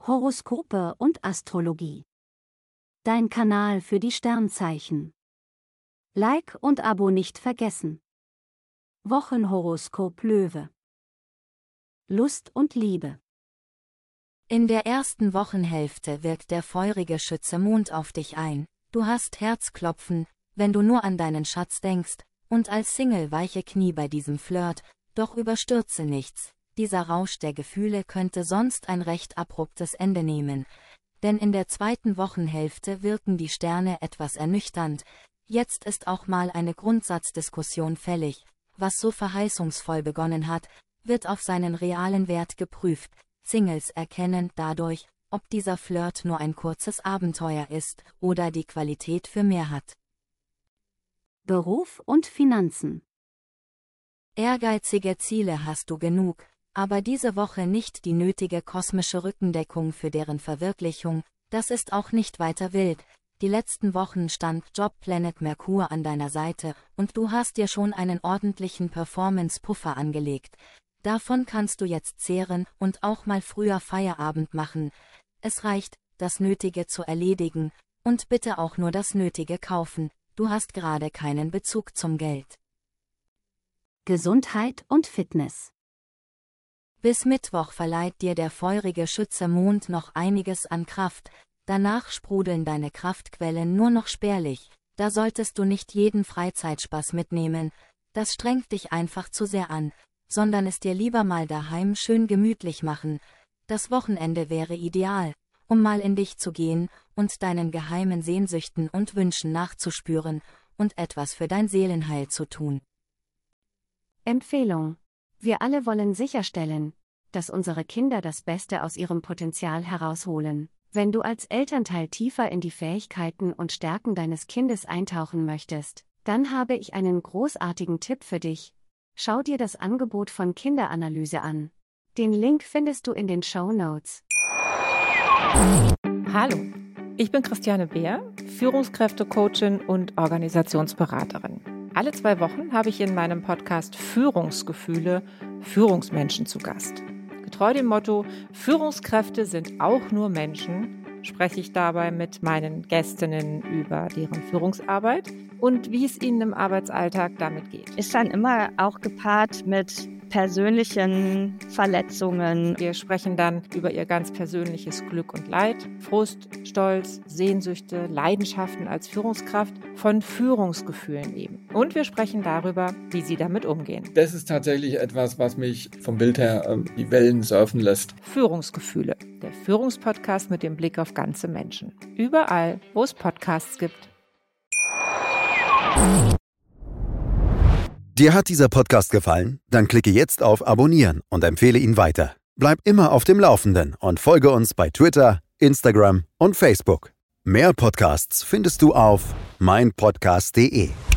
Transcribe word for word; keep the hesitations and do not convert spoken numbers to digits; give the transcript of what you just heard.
Horoskope und Astrologie. Dein Kanal für die Sternzeichen. Like und Abo nicht vergessen. Wochenhoroskop Löwe. Lust und Liebe. In der ersten Wochenhälfte wirkt der feurige Schütze Mond auf dich ein. Du hast Herzklopfen, wenn du nur an deinen Schatz denkst, und als Single weiche Knie bei diesem Flirt, doch überstürze nichts. Dieser Rausch der Gefühle könnte sonst ein recht abruptes Ende nehmen. Denn in der zweiten Wochenhälfte wirken die Sterne etwas ernüchternd. Jetzt ist auch mal eine Grundsatzdiskussion fällig. Was so verheißungsvoll begonnen hat, wird auf seinen realen Wert geprüft. Singles erkennen dadurch, ob dieser Flirt nur ein kurzes Abenteuer ist oder die Qualität für mehr hat. Beruf und Finanzen. Ehrgeizige Ziele hast du genug, aber diese Woche nicht die nötige kosmische Rückendeckung für deren Verwirklichung. Das ist auch nicht weiter wild. Die letzten Wochen stand Jobplanet Merkur an deiner Seite und du hast dir schon einen ordentlichen Performance-Puffer angelegt. Davon kannst du jetzt zehren und auch mal früher Feierabend machen. Es reicht, das Nötige zu erledigen, und bitte auch nur das Nötige kaufen. Du hast gerade keinen Bezug zum Geld. Gesundheit und Fitness. Bis Mittwoch verleiht dir der feurige Schütze Mond noch einiges an Kraft. Danach sprudeln deine Kraftquellen nur noch spärlich. Da solltest du nicht jeden Freizeitspaß mitnehmen. Das strengt dich einfach zu sehr an, sondern es dir lieber mal daheim schön gemütlich machen. Das Wochenende wäre ideal, um mal in dich zu gehen und deinen geheimen Sehnsüchten und Wünschen nachzuspüren und etwas für dein Seelenheil zu tun. Empfehlung. Wir alle wollen sicherstellen, dass unsere Kinder das Beste aus ihrem Potenzial herausholen. Wenn du als Elternteil tiefer in die Fähigkeiten und Stärken deines Kindes eintauchen möchtest, dann habe ich einen großartigen Tipp für dich. Schau dir das Angebot von Kinderanalyse an. Den Link findest du in den Shownotes. Hallo, ich bin Christiane Beer, Führungskräftecoachin und Organisationsberaterin. Alle zwei Wochen habe ich in meinem Podcast Führungsgefühle Führungsmenschen zu Gast. Getreu dem Motto, Führungskräfte sind auch nur Menschen, spreche ich dabei mit meinen Gästinnen über deren Führungsarbeit und wie es ihnen im Arbeitsalltag damit geht. Ist dann immer auch gepaart mit persönlichen Verletzungen. Wir sprechen dann über ihr ganz persönliches Glück und Leid, Frust, Stolz, Sehnsüchte, Leidenschaften als Führungskraft, von Führungsgefühlen eben. Und wir sprechen darüber, wie sie damit umgehen. Das ist tatsächlich etwas, was mich vom Bild her äh, die Wellen surfen lässt. Führungsgefühle, der Führungspodcast mit dem Blick auf ganze Menschen. Überall, wo es Podcasts gibt. Dir hat dieser Podcast gefallen? Dann klicke jetzt auf Abonnieren und empfehle ihn weiter. Bleib immer auf dem Laufenden und folge uns bei Twitter, Instagram und Facebook. Mehr Podcasts findest du auf mein podcast punkt de.